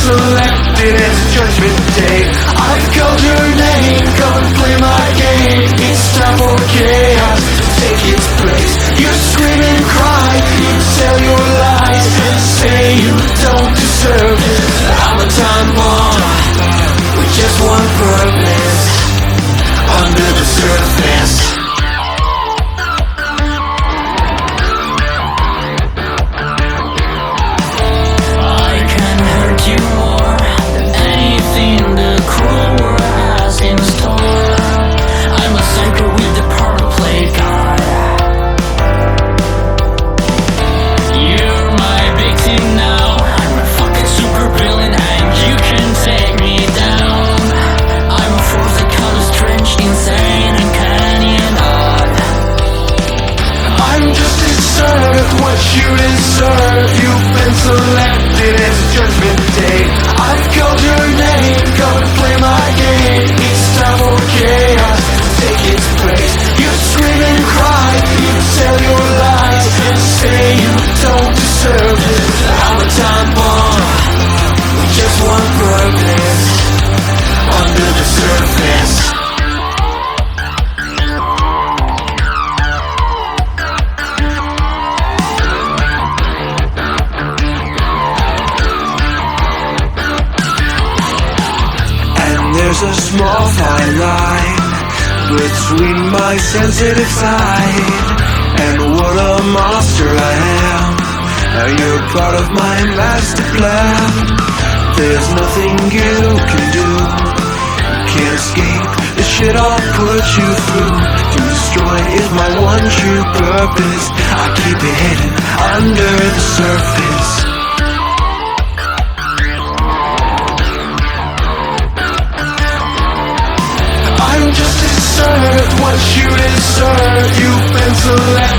selected as judgment day. I've called your name, come and play my game. It's time for chaos to take its place. You scream and cry, you tell your lies, and say you don't deserve it. I'm a time bomb with just one purpose: under the surface. What you deserve, you've been selected as judgment day. I've called your name, come and play my game. It's time for chaos to take its place. You scream and cry, you tell your lies, and say you don't deserve it. I'm a time bomb with just one purpose: under the surface. There's a small fine line between my sensitive side and what a monster I am. You're part of my master plan. There's nothing you can do. You can't escape the shit I'll put you through. To destroy is my one true purpose. I keep it hidden under the surface. Just deserve what you deserve. You've been selected